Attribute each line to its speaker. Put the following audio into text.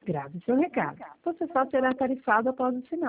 Speaker 1: Grave seu recado. Você só será tarifado após o sinal.